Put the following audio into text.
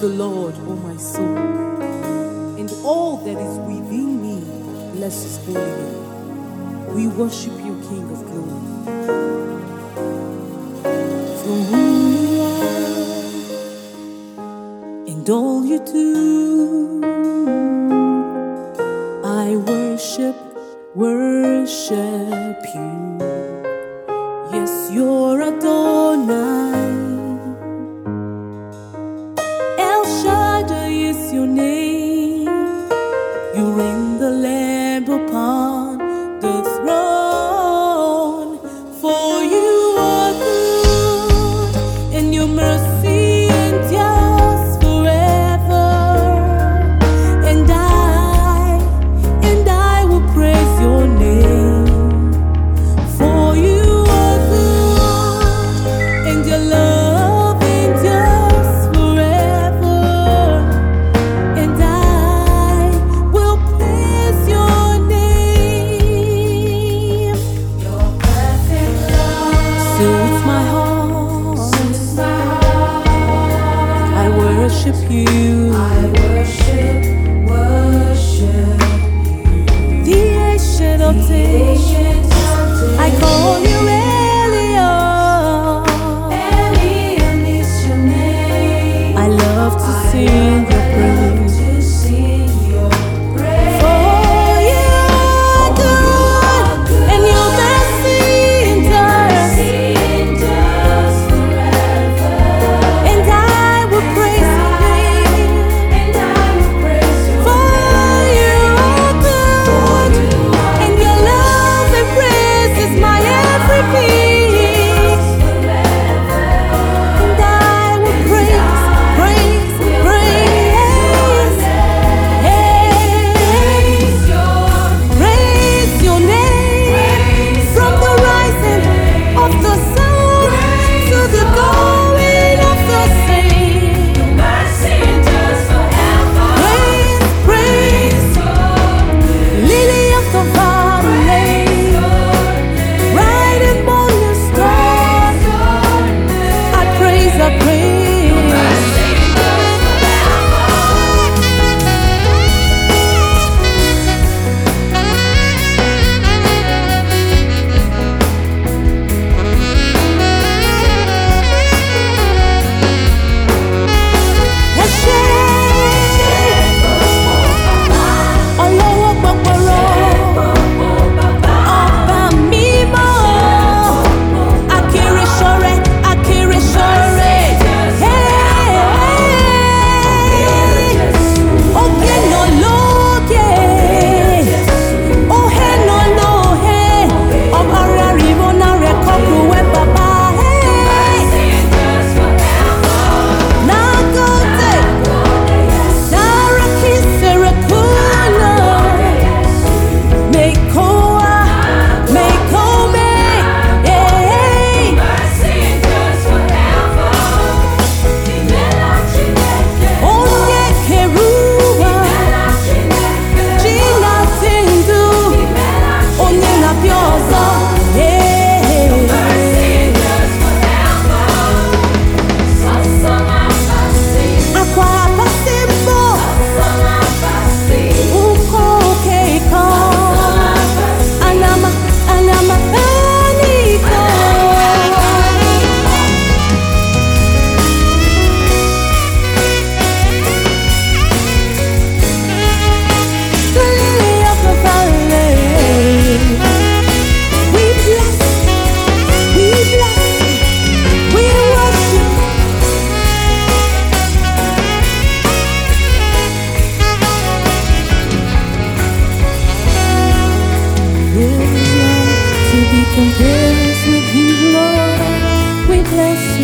the Lord, O my soul, and all that is within me, bless His holy name. We worship you, King of glory. For who you are and all you do, I worship you. Yes, you're Adonai. El Shaddai is your name. You reign the Lamb upon the throne. For you are good, and your mercy endures forever. And I will praise your name. For you are good, and your love endures forever. And I will praise your name. Your perfect love soothes my heart. I worship you. The Ancient of Days. I call you Elion. Elion is your name. I love to sing your praise. For you are good, and your mercy endures forever. And I will praise your name. For you are good, and your love and praise is my every being. And I will praise your name from the rising of the sun to the going of the same. Praise, Lily of the valley, bright and morning star. I praise. Ọlọ́wọ́ gbọgbọrọ, ọba mímọ́, akéré ṣọrẹ. Òkè náà lókè, òhè náà lóhè, ọba rẹ̀ rìbọn náà rẹ̀ kọ́kùn wẹ́ bàbá. Nagote, Saraki Serakuna, Mekoa, Mekome, Onye Keruba, China Tindu, Onye Napioza, Aqua Pasimbo, Uko Keiko, Anama Aniko. The lily of the valley. We bless, we worship. There is none to be compared with you, Lord. We bless